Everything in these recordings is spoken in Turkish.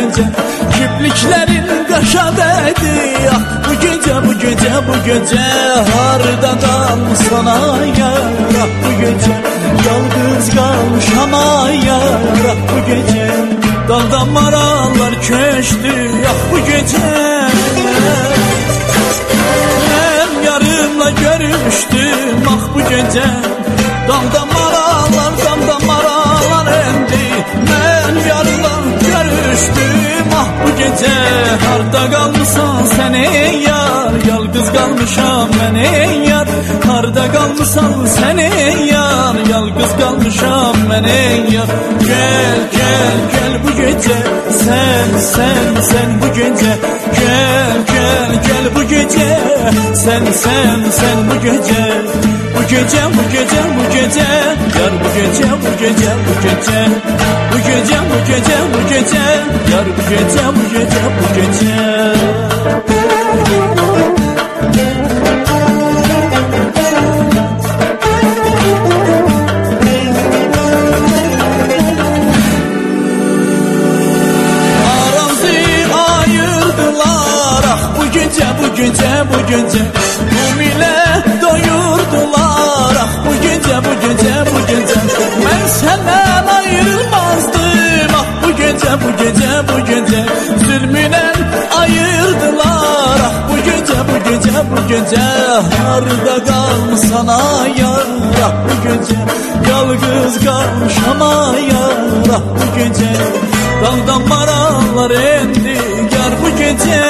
gece Kipliklerin kaşa değdi. Ah bu gece bu gece bu gece harda kalmışsan ayar. Ah bu gece yalnız kalmış ama yar. Ah bu gece daldan maralar köştü. Ah bu gece ben yarımla görüştüm. Ah bu gece daldan maralar endi. Ben yarımla görüştüm. Ah bu gece harda kalmışsan sen ey yar. Yalnız kalmışam ben ey yar. Harda kalmışsan sen ey yar. Yalnız kalmışam ben ey yar. Gel gel gel bu gece sen bu gece. Gel gel gel bu gece sen bu gece. Bu gece bu gece bu gece yar bu gece bu gece bu gece. Bu gece bu gece bu gece yar bu gece bu gece bu gece. Bu gece bu millet doyurdular. Ah bu gece bu gece bu gece ben senden ayrılmazdım. Ah bu gece bu gece bu gece zulmüne ayırdılar. Ah bu gece bu gece bu gece harda kalmışsan ayar. Ah bu gece yalnız kalmış ama yar. Ah bu gece daldan maralar endi yar bu gece.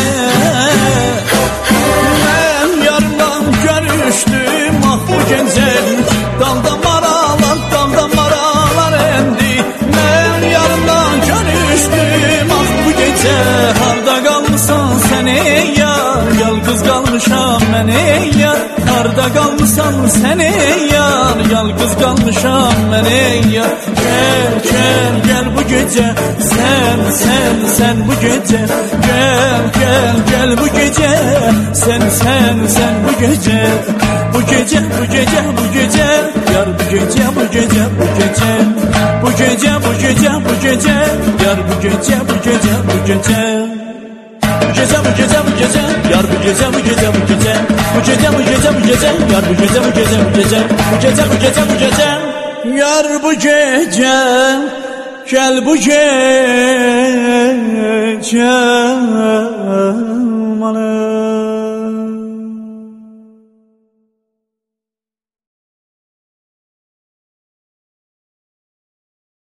Ben yarımla görüştüm. Ah bu gece daldan maralar endi. Ben yarımla görüştüm. Ah bu gece harda kalmışsan sen ey yar. Yalnız kalmışam ben ey yar. Harda kalmışsan sen ey yar. Yalnız kalmışam ben ey yar. Gel gel gel bu gece sen bu gece. Gel gel gel bu gece sen bu gece. Bu gece bu gece bu gece yar bu gece bu gece bu gece. Bu gece bu gece bu gece yar bu gece bu gece bu gece. Bu gece bu gece bu gece yar bu gece bu gece bu gece. Bu gece bu gece bu gece yar bu gece bu gece bu gece. Bu gece bu gece bu gece yar bu gece. Gel bu gece